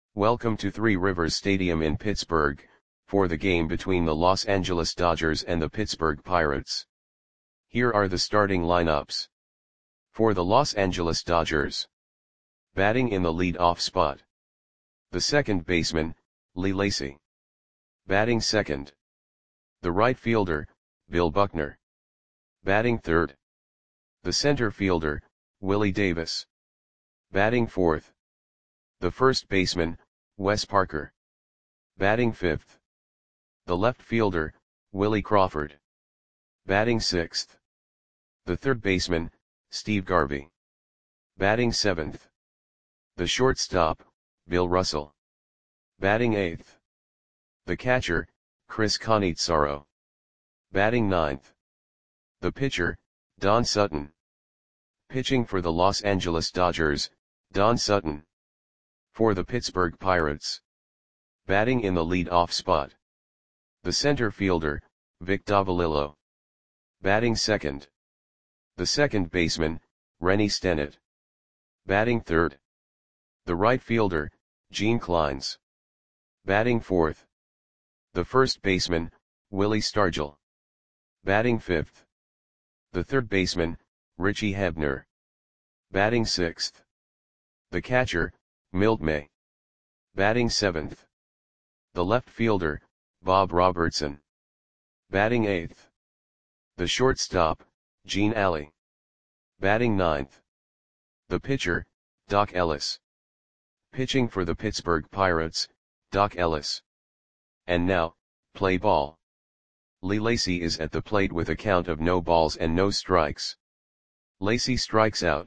Welcome to Three Rivers Stadium in Pittsburgh, for the game between the Los Angeles Dodgers and the Pittsburgh Pirates. Here are the starting lineups. For the Los Angeles Dodgers. Batting in the lead-off spot. The second baseman, Lee Lacy. Batting second. The right fielder, Bill Buckner. Batting third. The center fielder, Willie Davis. Batting fourth. The first baseman, Wes Parker. Batting fifth. The left fielder, Willie Crawford. Batting sixth. The third baseman, Steve Garvey. Batting seventh. The shortstop, Bill Russell. Batting eighth. The catcher, Chris Cannizzaro. Batting ninth. The pitcher, Don Sutton. Pitching for the Los Angeles Dodgers, Don Sutton. For the Pittsburgh Pirates. Batting in the lead-off spot. The center fielder, Vic Davalillo. Batting second. The second baseman, Rennie Stennett. Batting third. The right fielder, Gene Clines. Batting fourth. The first baseman, Willie Stargell. Batting fifth. The third baseman, Richie Hebner. Batting sixth. The catcher, Milt May. Batting seventh. The left fielder, Bob Robertson. Batting eighth. The shortstop, Gene Alley. Batting ninth. The pitcher, Doc Ellis. Pitching for the Pittsburgh Pirates, Doc Ellis. And now, play ball. Lee Lacy is at the plate with a count of no balls and no strikes. Lacy strikes out.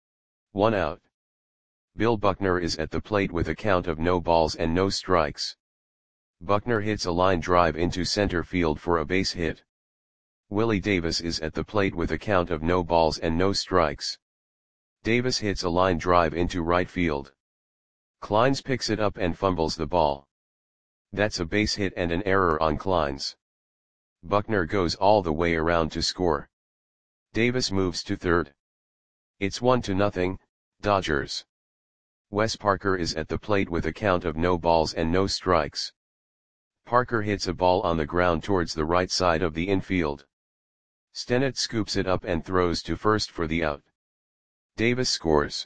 1 out. Bill Buckner is at the plate with a count of no balls and no strikes. Buckner hits a line drive into center field for a base hit. Willie Davis is at the plate with a count of no balls and no strikes. Davis hits a line drive into right field. Clines picks it up and fumbles the ball. That's a base hit and an error on Clines. Buckner goes all the way around to score. Davis moves to third. It's 1-0, Dodgers. Wes Parker is at the plate with a count of no balls and no strikes. Parker hits a ball on the ground towards the right side of the infield. Stennett scoops it up and throws to first for the out. Davis scores.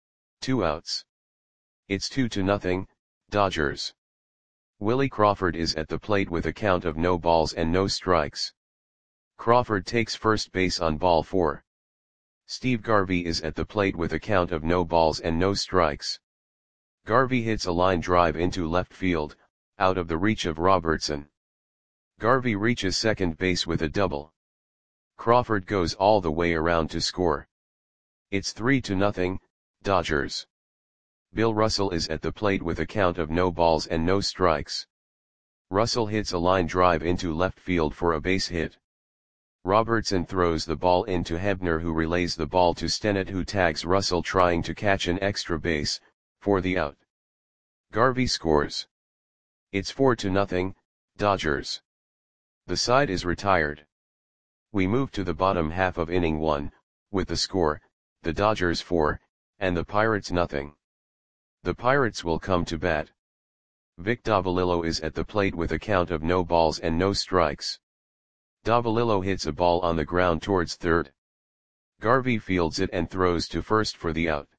2 outs. It's 2-0, Dodgers. Willie Crawford is at the plate with a count of no balls and no strikes. Crawford takes first base on ball 4. Steve Garvey is at the plate with a count of no balls and no strikes. Garvey hits a line drive into left field, out of the reach of Robertson. Garvey reaches second base with a double. Crawford goes all the way around to score. It's 3-0, Dodgers. Bill Russell is at the plate with a count of no balls and no strikes. Russell hits a line drive into left field for a base hit. Robertson throws the ball into Hebner, who relays the ball to Stennett, who tags Russell trying to catch an extra base, for the out. Garvey scores. It's 4-0, Dodgers. The side is retired. We move to the bottom half of inning 1, with the score, the Dodgers 4, and the Pirates 0. The Pirates will come to bat. Vic Davalillo is at the plate with a count of no balls and no strikes. Davalillo hits a ball on the ground towards third. Garvey fields it and throws to first for the out.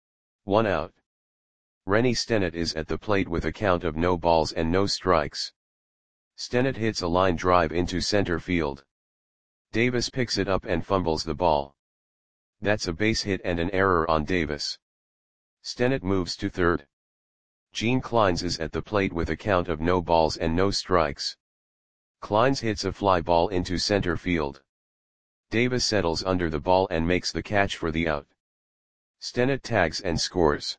1 out. Rennie Stennett is at the plate with a count of no balls and no strikes. Stennett hits a line drive into center field. Davis picks it up and fumbles the ball. That's a base hit and an error on Davis. Stennett moves to third. Gene Clines is at the plate with a count of no balls and no strikes. Clines hits a fly ball into center field. Davis settles under the ball and makes the catch for the out. Stennett tags and scores.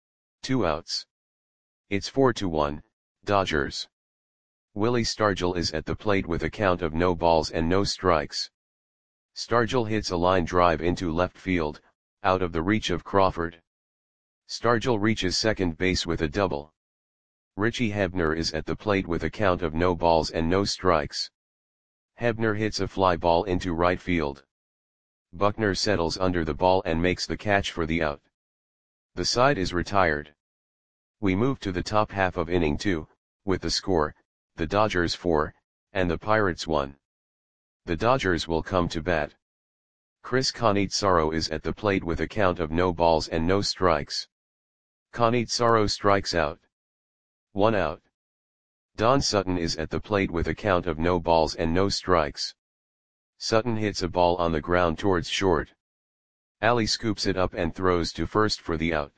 2 outs. It's 4-1, Dodgers. Willie Stargell is at the plate with a count of no balls and no strikes. Stargell hits a line drive into left field, out of the reach of Crawford. Stargell reaches second base with a double. Richie Hebner is at the plate with a count of no balls and no strikes. Hebner hits a fly ball into right field. Buckner settles under the ball and makes the catch for the out. The side is retired. We move to the top half of inning 2, with the score, the Dodgers 4, and the Pirates 1. The Dodgers will come to bat. Chris Cannizzaro is at the plate with a count of no balls and no strikes. Cannizzaro strikes out. 1 out. Don Sutton is at the plate with a count of no balls and no strikes. Sutton hits a ball on the ground towards short. Ali scoops it up and throws to first for the out.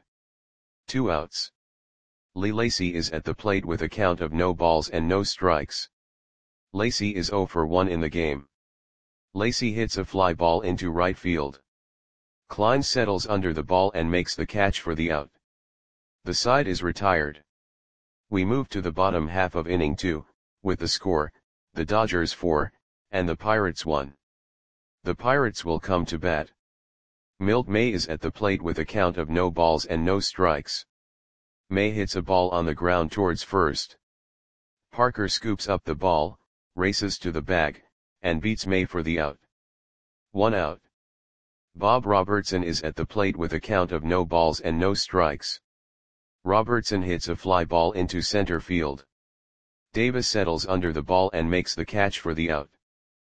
2 outs. Lee Lacy is at the plate with a count of no balls and no strikes. Lacy is 0 for 1 in the game. Lacy hits a fly ball into right field. Klein settles under the ball and makes the catch for the out. The side is retired. We move to the bottom half of inning 2, with the score, the Dodgers 4, and the Pirates 1. The Pirates will come to bat. Milt May is at the plate with a count of no balls and no strikes. May hits a ball on the ground towards first. Parker scoops up the ball, races to the bag, and beats May for the out. 1 out. Bob Robertson is at the plate with a count of no balls and no strikes. Robertson hits a fly ball into center field. Davis settles under the ball and makes the catch for the out.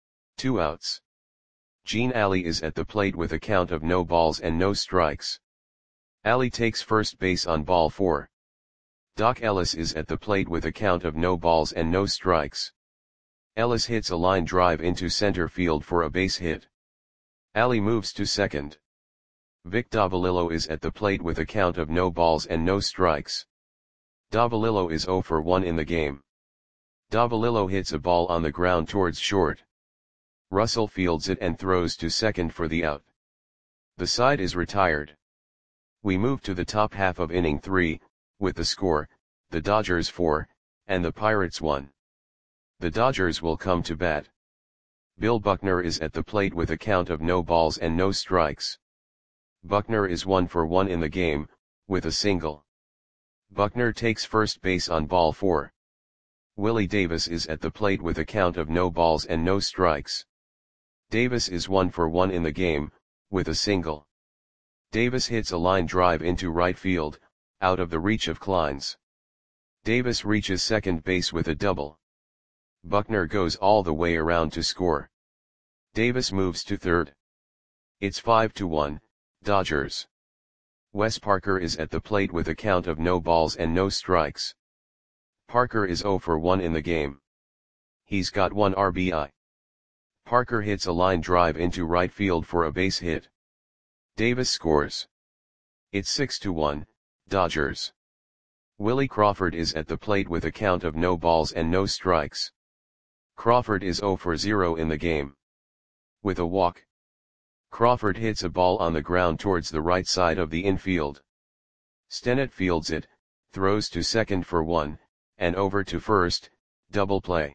2 outs. Gene Alley is at the plate with a count of no balls and no strikes. Alley takes first base on ball 4. Doc Ellis is at the plate with a count of no balls and no strikes. Ellis hits a line drive into center field for a base hit. Alley moves to second. Vic Davalillo is at the plate with a count of no balls and no strikes. Davalillo is 0 for 1 in the game. Davalillo hits a ball on the ground towards short. Russell fields it and throws to second for the out. The side is retired. We move to the top half of inning 3, with the score, the Dodgers 4, and the Pirates 1. The Dodgers will come to bat. Bill Buckner is at the plate with a count of no balls and no strikes. Buckner is 1 for 1 in the game, with a single. Buckner takes first base on ball 4. Willie Davis is at the plate with a count of no balls and no strikes. Davis is 1 for 1 in the game, with a single. Davis hits a line drive into right field, out of the reach of Kleins. Davis reaches second base with a double. Buckner goes all the way around to score. Davis moves to third. It's 5-1, Dodgers. Wes Parker is at the plate with a count of no balls and no strikes. Parker is 0 for 1 in the game. He's got 1 RBI. Parker hits a line drive into right field for a base hit. Davis scores. It's 6-1, Dodgers. Willie Crawford is at the plate with a count of no balls and no strikes. Crawford is 0 for 0 in the game. With a walk. Crawford hits a ball on the ground towards the right side of the infield. Stennett fields it, throws to second for 1, and over to first, double play.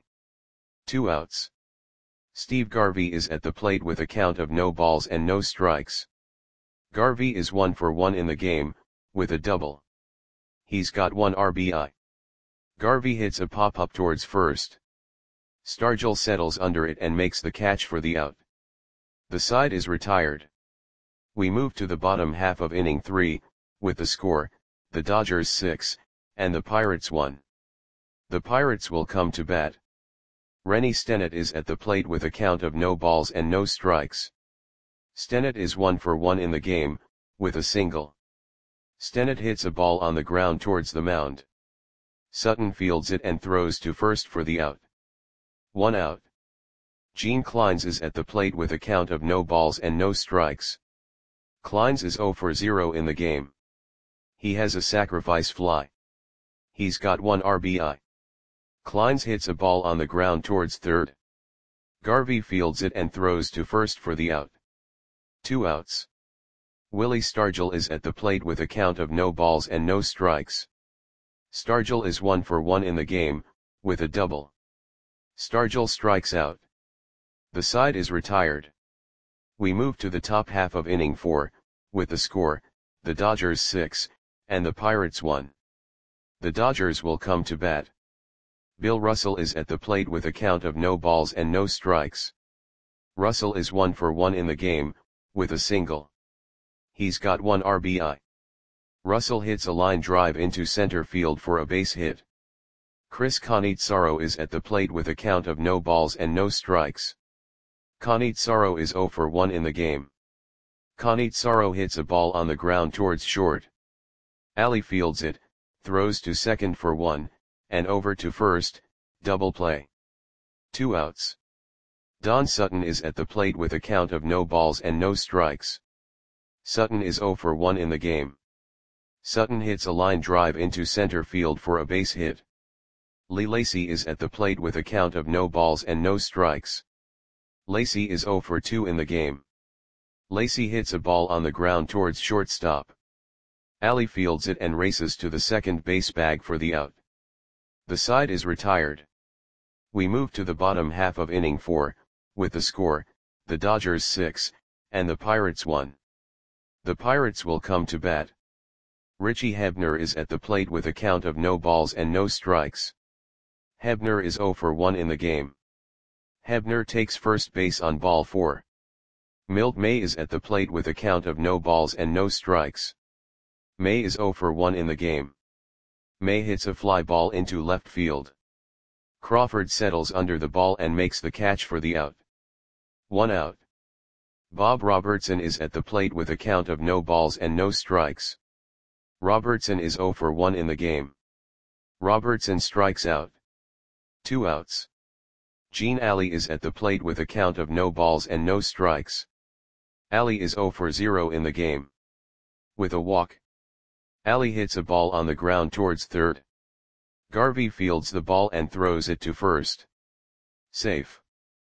2 outs. Steve Garvey is at the plate with a count of no balls and no strikes. Garvey is 1 for 1 in the game, with a double. He's got 1 RBI. Garvey hits a pop-up towards first. Stargell settles under it and makes the catch for the out. The side is retired. We move to the bottom half of inning 3, with the score, the Dodgers 6, and the Pirates 1. The Pirates will come to bat. Rennie Stennett is at the plate with a count of no balls and no strikes. Stennett is 1 for 1 in the game, with a single. Stennett hits a ball on the ground towards the mound. Sutton fields it and throws to first for the out. 1 out. Gene Kleins is at the plate with a count of no balls and no strikes. Kleins is 0 for 0 in the game. He has a sacrifice fly. He's got 1 RBI. Kleins hits a ball on the ground towards third. Garvey fields it and throws to first for the out. 2 outs. Willie Stargell is at the plate with a count of no balls and no strikes. Stargell is 1 for 1 in the game, with a double. Stargell strikes out. The side is retired. We move to the top half of inning 4, with the score, the Dodgers 6, and the Pirates 1. The Dodgers will come to bat. Bill Russell is at the plate with a count of no balls and no strikes. Russell is 1 for 1 in the game, with a single. He's got 1 RBI. Russell hits a line drive into center field for a base hit. Chris Cannizzaro is at the plate with a count of no balls and no strikes. Cannizzaro is 0 for 1 in the game. Cannizzaro hits a ball on the ground towards short. Ali fields it, throws to second for 1, and over to first, double play. 2 outs. Don Sutton is at the plate with a count of no balls and no strikes. Sutton is 0 for 1 in the game. Sutton hits a line drive into center field for a base hit. Lee Lacy is at the plate with a count of no balls and no strikes. Lacy is 0 for 2 in the game. Lacy hits a ball on the ground towards shortstop. Ali fields it and races to the second base bag for the out. The side is retired. We move to the bottom half of inning 4, with the score, the Dodgers 6, and the Pirates 1. The Pirates will come to bat. Richie Hebner is at the plate with a count of no balls and no strikes. Hebner is 0 for 1 in the game. Hebner takes first base on ball 4. Milt May is at the plate with a count of no balls and no strikes. May is 0 for 1 in the game. May hits a fly ball into left field. Crawford settles under the ball and makes the catch for the out. 1 out. Bob Robertson is at the plate with a count of no balls and no strikes. Robertson is 0 for 1 in the game. Robertson strikes out. 2 outs. Gene Ali is at the plate with a count of no balls and no strikes. Ali is 0 for 0 in the game. With a walk. Ali hits a ball on the ground towards third. Garvey fields the ball and throws it to first. Safe.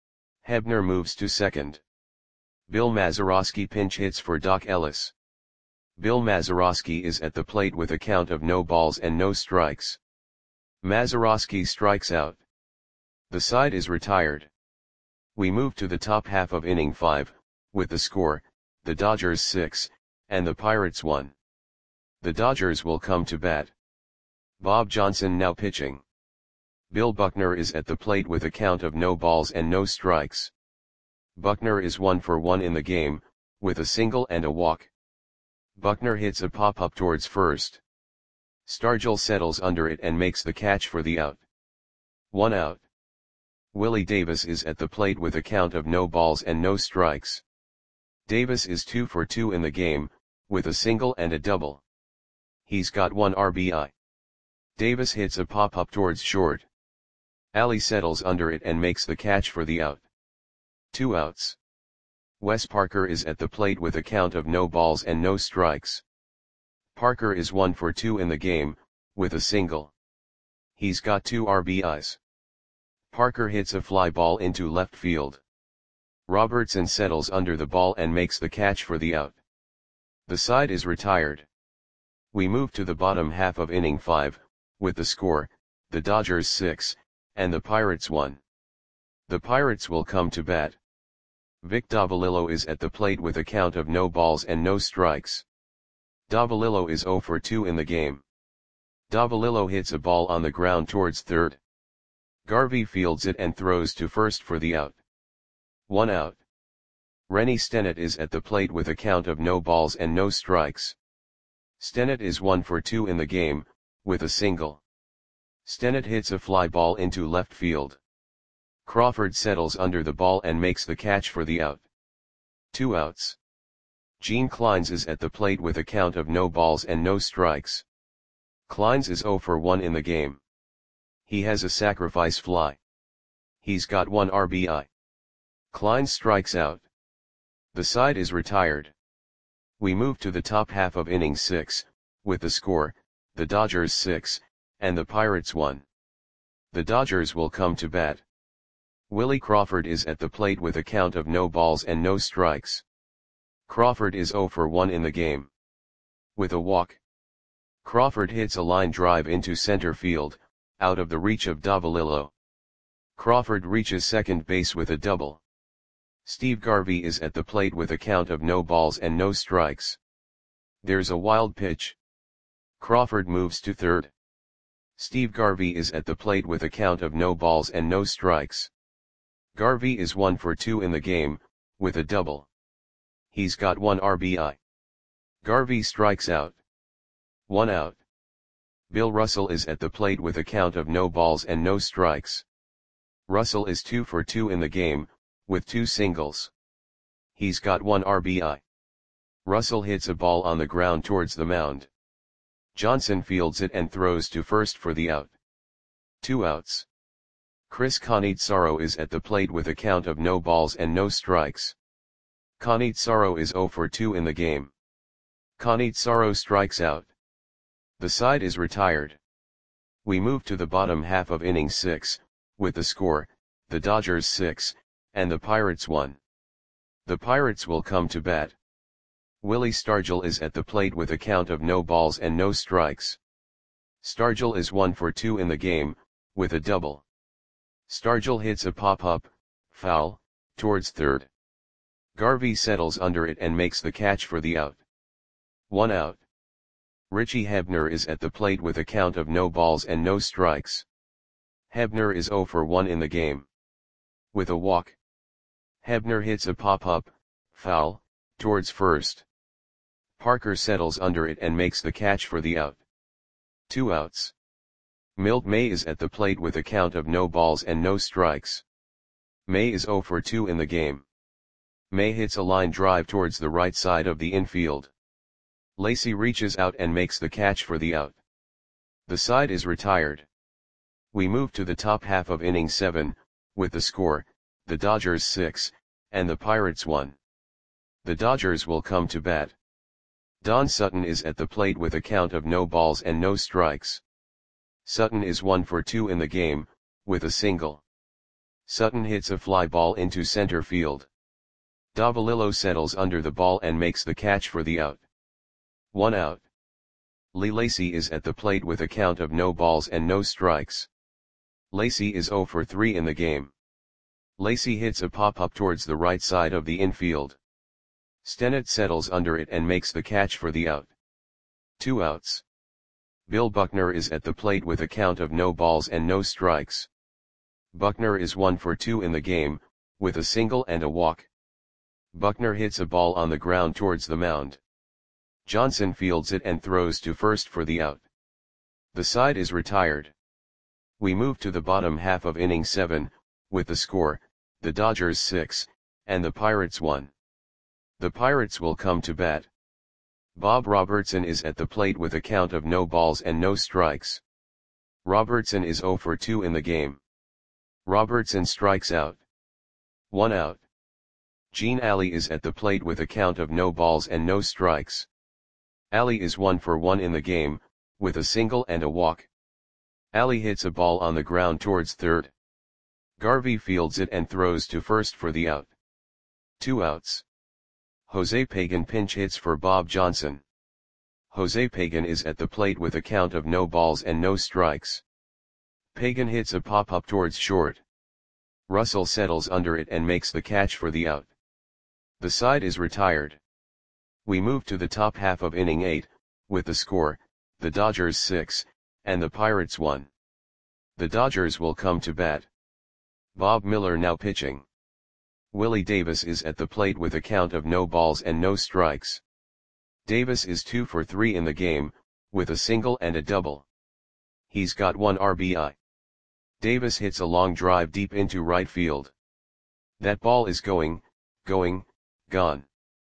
Hebner moves to second. Bill Mazeroski pinch hits for Doc Ellis. Bill Mazeroski is at the plate with a count of no balls and no strikes. Mazeroski strikes out. The side is retired. We move to the top half of inning 5, with the score, the Dodgers 6, and the Pirates 1. The Dodgers will come to bat. Bob Johnson now pitching. Bill Buckner is at the plate with a count of no balls and no strikes. Buckner is 1 for 1 in the game, with a single and a walk. Buckner hits a pop-up towards first. Stargell settles under it and makes the catch for the out. 1 out. Willie Davis is at the plate with a count of no balls and no strikes. Davis is 2 for 2 in the game, with a single and a double. He's got 1 RBI. Davis hits a pop-up towards short. Ali settles under it and makes the catch for the out. 2 outs. Wes Parker is at the plate with a count of no balls and no strikes. Parker is 1 for 2 in the game, with a single. He's got 2 RBIs. Parker hits a fly ball into left field. Robertson settles under the ball and makes the catch for the out. The side is retired. We move to the bottom half of inning 5, with the score, the Dodgers 6, and the Pirates 1. The Pirates will come to bat. Vic Davalillo is at the plate with a count of no balls and no strikes. Davalillo is 0 for 2 in the game. Davalillo hits a ball on the ground towards third. Garvey fields it and throws to first for the out. 1 out. Rennie Stennett is at the plate with a count of no balls and no strikes. Stennett is 1 for 2 in the game, with a single. Stennett hits a fly ball into left field. Crawford settles under the ball and makes the catch for the out. 2 outs. Gene Clines is at the plate with a count of no balls and no strikes. Clines is 0 for 1 in the game. He has a sacrifice fly. He's got 1 RBI. Clines strikes out. The side is retired. We move to the top half of inning 6, with the score, the Dodgers 6, and the Pirates 1. The Dodgers will come to bat. Willie Crawford is at the plate with a count of no balls and no strikes. Crawford is 0 for 1 in the game. With a walk. Crawford hits a line drive into center field, out of the reach of Davalillo. Crawford reaches second base with a double. Steve Garvey is at the plate with a count of no balls and no strikes. There's a wild pitch. Crawford moves to third. Steve Garvey is at the plate with a count of no balls and no strikes. Garvey is 1 for 2 in the game, with a double. He's got 1 RBI. Garvey strikes out. 1 out. Bill Russell is at the plate with a count of no balls and no strikes. Russell is 2 for 2 in the game, with 2 singles. He's got 1 RBI. Russell hits a ball on the ground towards the mound. Johnson fields it and throws to first for the out. 2 outs. Chris Cannizzaro is at the plate with a count of no balls and no strikes. Cannizzaro is 0 for 2 in the game. Cannizzaro strikes out. The side is retired. We move to the bottom half of inning 6, with the score, the Dodgers 6, and the Pirates 1. The Pirates will come to bat. Willie Stargell is at the plate with a count of no balls and no strikes. Stargell is 1 for 2 in the game, with a double. Stargell hits a pop-up, foul, towards third. Garvey settles under it and makes the catch for the out. 1 out. Richie Hebner is at the plate with a count of no balls and no strikes. Hebner is 0 for 1 in the game. With a walk. Hebner hits a pop-up, foul, towards first. Parker settles under it and makes the catch for the out. 2 outs. Milt May is at the plate with a count of no balls and no strikes. May is 0 for 2 in the game. May hits a line drive towards the right side of the infield. Lacy reaches out and makes the catch for the out. The side is retired. We move to the top half of inning 7, with the score, the Dodgers 6, and the Pirates 1. The Dodgers will come to bat. Don Sutton is at the plate with a count of no balls and no strikes. Sutton is 1 for 2 in the game, with a single. Sutton hits a fly ball into center field. Davalillo settles under the ball and makes the catch for the out. 1 out. Lee Lacy is at the plate with a count of no balls and no strikes. Lacy is 0 for 3 in the game. Lacy hits a pop-up towards the right side of the infield. Stennett settles under it and makes the catch for the out. 2 outs. Bill Buckner is at the plate with a count of no balls and no strikes. Buckner is 1 for 2 in the game, with a single and a walk. Buckner hits a ball on the ground towards the mound. Johnson fields it and throws to first for the out. The side is retired. We move to the bottom half of inning 7, with the score, the Dodgers 6, and the Pirates 1. The Pirates will come to bat. Bob Robertson is at the plate with a count of no balls and no strikes. Robertson is 0 for 2 in the game. Robertson strikes out. 1 out. Gene Alley is at the plate with a count of no balls and no strikes. Alley is 1 for 1 in the game, with a single and a walk. Alley hits a ball on the ground towards third. Garvey fields it and throws to first for the out. 2 outs. Jose Pagan pinch hits for Bob Johnson. Jose Pagan is at the plate with a count of no balls and no strikes. Pagan hits a pop-up towards short. Russell settles under it and makes the catch for the out. The side is retired. We move to the top half of inning 8, with the score, the Dodgers 6, and the Pirates 1. The Dodgers will come to bat. Bob Miller now pitching. Willie Davis is at the plate with a count of no balls and no strikes. Davis is 2 for 3 in the game, with a single and a double. He's got 1 RBI. Davis hits a long drive deep into right field. That ball is going, gone.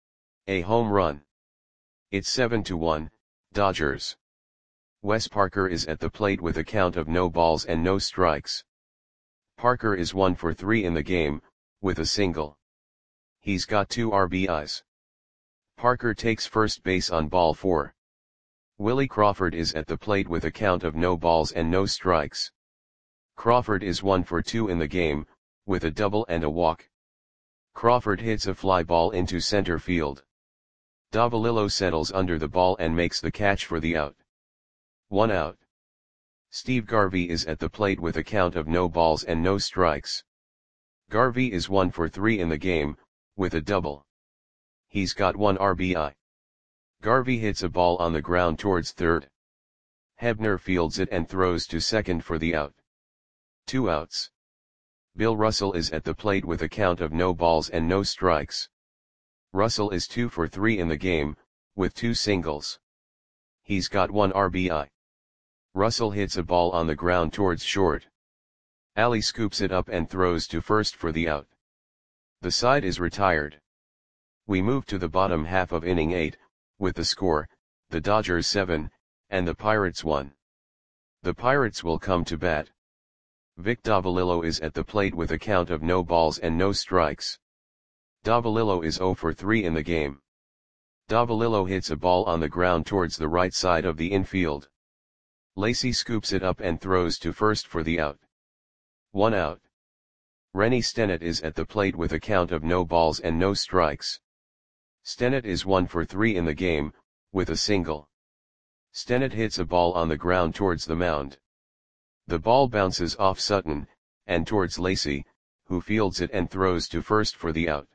A home run. It's 7-1, Dodgers. Wes Parker is at the plate with a count of no balls and no strikes. Parker is 1 for 3 in the game, with a single. He's got 2 RBIs. Parker takes first base on ball 4. Willie Crawford is at the plate with a count of no balls and no strikes. Crawford is 1 for 2 in the game, with a double and a walk. Crawford hits a fly ball into center field. Davalillo settles under the ball and makes the catch for the out. 1 out. Steve Garvey is at the plate with a count of no balls and no strikes. Garvey is 1 for 3 in the game, with a double. He's got 1 RBI. Garvey hits a ball on the ground towards third. Hebner fields it and throws to second for the out. 2 outs. Bill Russell is at the plate with a count of no balls and no strikes. Russell is 2 for 3 in the game, with 2 singles. He's got 1 RBI. Russell hits a ball on the ground towards short. Ali scoops it up and throws to first for the out. The side is retired. We move to the bottom half of inning 8, with the score, the Dodgers 7, and the Pirates 1. The Pirates will come to bat. Vic Davalillo is at the plate with a count of no balls and no strikes. Davalillo is 0 for 3 in the game. Davalillo hits a ball on the ground towards the right side of the infield. Lacy scoops it up and throws to first for the out. 1 out. Rennie Stennett is at the plate with a count of no balls and no strikes. Stennett is 1 for 3 in the game, with a single. Stennett hits a ball on the ground towards the mound. The ball bounces off Sutton, and towards Lacy, who fields it and throws to first for the out.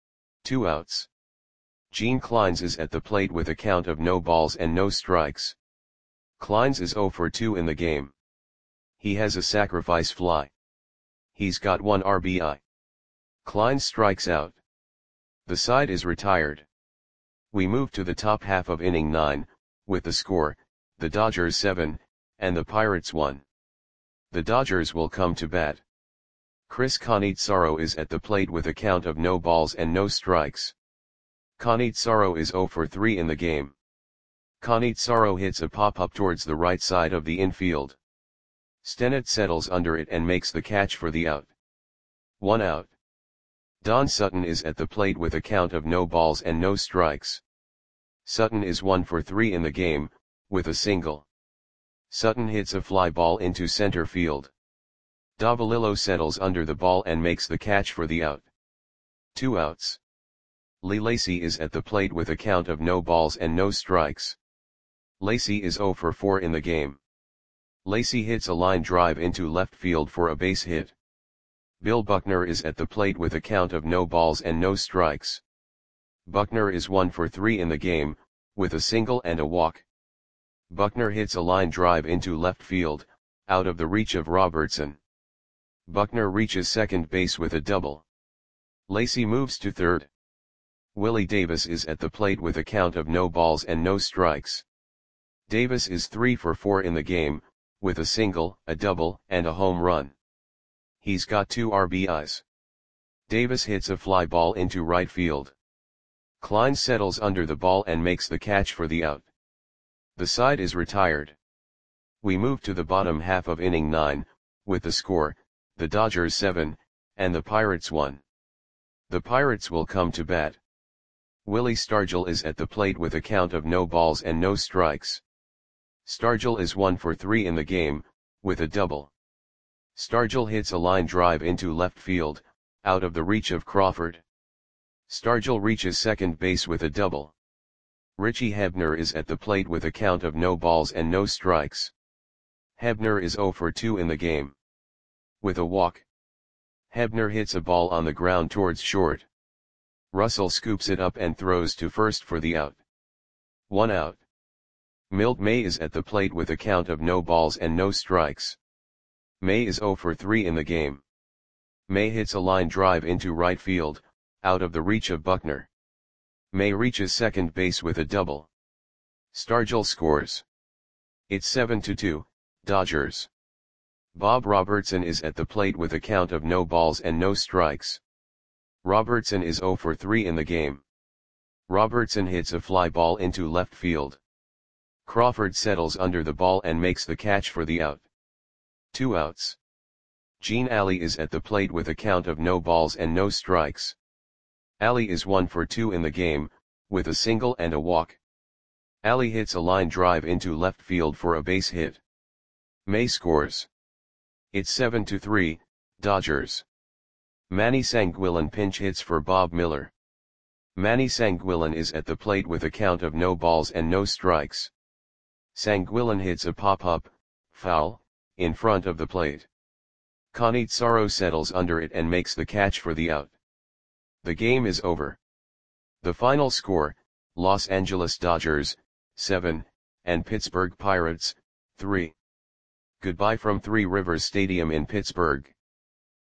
2 outs. Gene Clines is at the plate with a count of no balls and no strikes. Clines is 0 for 2 in the game. He has a sacrifice fly. He's got 1 RBI. Clines strikes out. The side is retired. We move to the top half of inning 9, with the score, the Dodgers 7, and the Pirates 1. The Dodgers will come to bat. Chris Cannizzaro is at the plate with a count of no balls and no strikes. Cannizzaro is 0 for 3 in the game. Cannizzaro hits a pop-up towards the right side of the infield. Stennett settles under it and makes the catch for the out. 1 out. Don Sutton is at the plate with a count of no balls and no strikes. Sutton is 1 for 3 in the game, with a single. Sutton hits a fly ball into center field. Davalillo settles under the ball and makes the catch for the out. 2 outs. Lee Lacy is at the plate with a count of no balls and no strikes. Lacy is 0 for 4 in the game. Lacy hits a line drive into left field for a base hit. Bill Buckner is at the plate with a count of no balls and no strikes. Buckner is 1 for 3 in the game, with a single and a walk. Buckner hits a line drive into left field, out of the reach of Robertson. Buckner reaches second base with a double. Lacy moves to third. Willie Davis is at the plate with a count of no balls and no strikes. Davis is 3 for 4 in the game, with a single, a double, and a home run. He's got 2 RBIs. Davis hits a fly ball into right field. Clines settles under the ball and makes the catch for the out. The side is retired. We move to the bottom half of inning 9, with the score, the Dodgers 7, and the Pirates 1. The Pirates will come to bat. Willie Stargell is at the plate with a count of no balls and no strikes. Stargell is 1 for 3 in the game, with a double. Stargell hits a line drive into left field, out of the reach of Crawford. Stargell reaches second base with a double. Richie Hebner is at the plate with a count of no balls and no strikes. Hebner is 0 for 2 in the game. With a walk. Hebner hits a ball on the ground towards short. Russell scoops it up and throws to first for the out. 1 out. Milt May is at the plate with a count of no balls and no strikes. May is 0 for 3 in the game. May hits a line drive into right field, out of the reach of Buckner. May reaches second base with a double. Stargell scores. It's 7-2, Dodgers. Bob Robertson is at the plate with a count of no balls and no strikes. Robertson is 0 for 3 in the game. Robertson hits a fly ball into left field. Crawford settles under the ball and makes the catch for the out. 2 outs. Gene Alley is at the plate with a count of no balls and no strikes. Alley is 1 for 2 in the game, with a single and a walk. Alley hits a line drive into left field for a base hit. May scores. It's 7-3, Dodgers. Manny Sanguillen pinch hits for Bob Miller. Manny Sanguillen is at the plate with a count of no balls and no strikes. Sanguillen hits a pop-up, foul, in front of the plate. Cannizzaro settles under it and makes the catch for the out. The game is over. The final score, Los Angeles Dodgers, 7, and Pittsburgh Pirates, 3. Goodbye from Three Rivers Stadium in Pittsburgh.